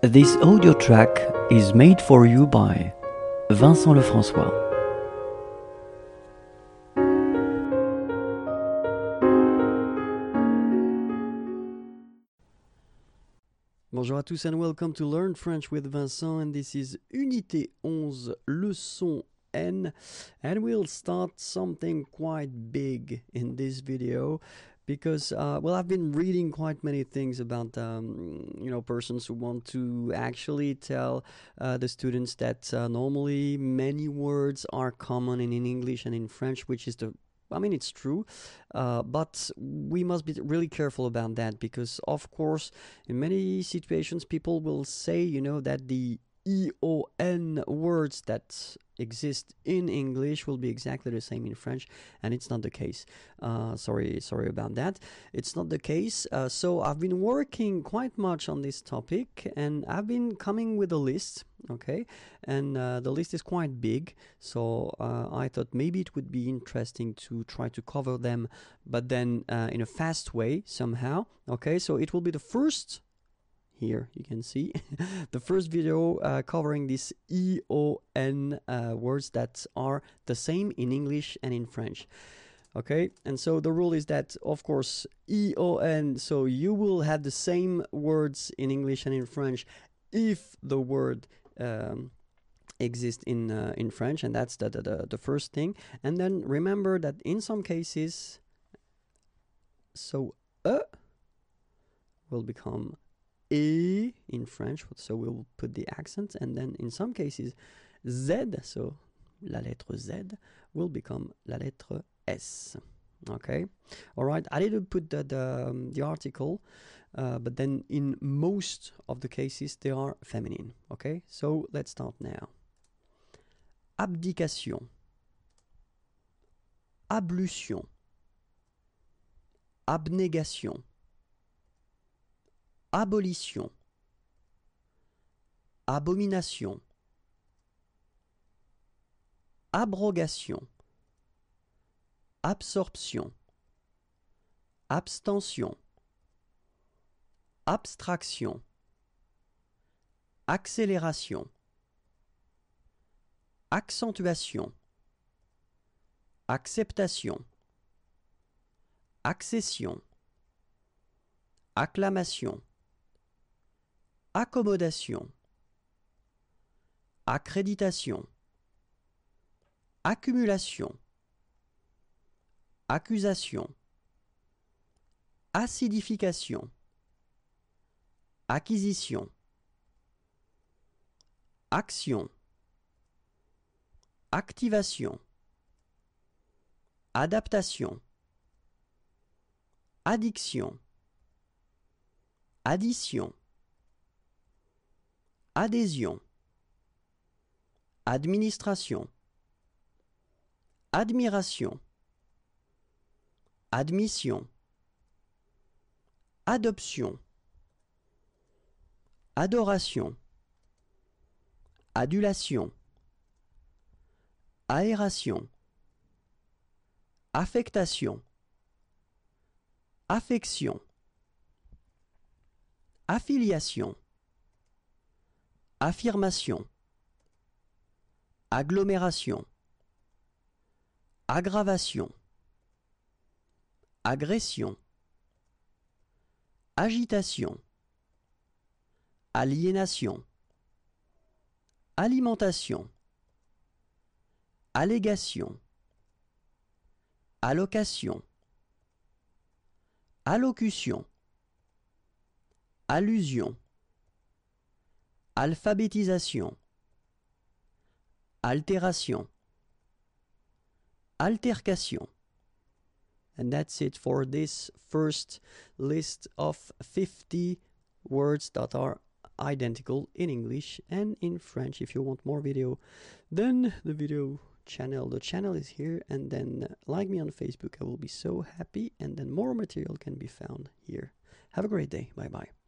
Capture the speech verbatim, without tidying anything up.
This audio track is made for you by Vincent Lefrançois. Bonjour à tous and welcome to Learn French with Vincent, and this is Unité onze, leçon N, and we'll start something quite big in this video because, uh, well, I've been reading quite many things about, um, you know, persons who want to actually tell uh, the students that uh, normally many words are common in, in English and in French, which is the I mean, it's true, uh, but we must be really careful about that because, of course, in many situations, people will say, you know, that the E O N words that exist in English will be exactly the same in French, and it's not the case. Uh, sorry, sorry about that. It's not the case. Uh, so I've been working quite much on this topic, and I've been coming with a list. Okay, and uh, the list is quite big, so uh, I thought maybe it would be interesting to try to cover them, but then uh, in a fast way somehow. Okay, so it will be the first. Here you can see the first video uh, covering these E O N uh, words that are the same in English and in French. Okay, and so the rule is that, of course, E O N, so you will have the same words in English and in French if the word um, exists in uh, in French, and that's the, the, the, the first thing. And then remember that in some cases, so E will become E in French, so we'll put the accent, and then in some cases Z, so la lettre Z, will become la lettre S. Okay, all right, I didn't put the, the, um, the article, uh, but then in most of the cases they are feminine. Okay, so let's start now. Abdication, ablution, abnégation, abolition, abomination, abrogation, absorption, abstention, abstraction, accélération, accentuation, acceptation, accession, acclamation, accommodation, accréditation, accumulation, accusation, acidification, acquisition, action, activation, adaptation, addiction, addition, adhésion, administration, admiration, admission, adoption, adoration, adulation, aération, affectation, affection, affiliation, affirmation, agglomération, aggravation, agression, agitation, aliénation, alimentation, allégation, allocation, allocution, allusion, alphabétisation, altération, altercation. And that's it for this first list of fifty words that are identical in English and in French. If you want more video, then the video channel, the channel is here, and then like me on Facebook. I will be so happy, and then more material can be found here. Have a great day. Bye bye.